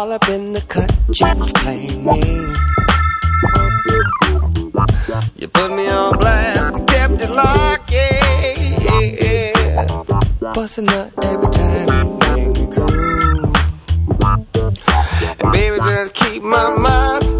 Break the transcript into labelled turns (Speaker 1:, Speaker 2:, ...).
Speaker 1: All up in the cut, you was playing me. You put me on blast, kept it locked, yeah. Bustin' up every time you make me cool. And baby, just keep my mind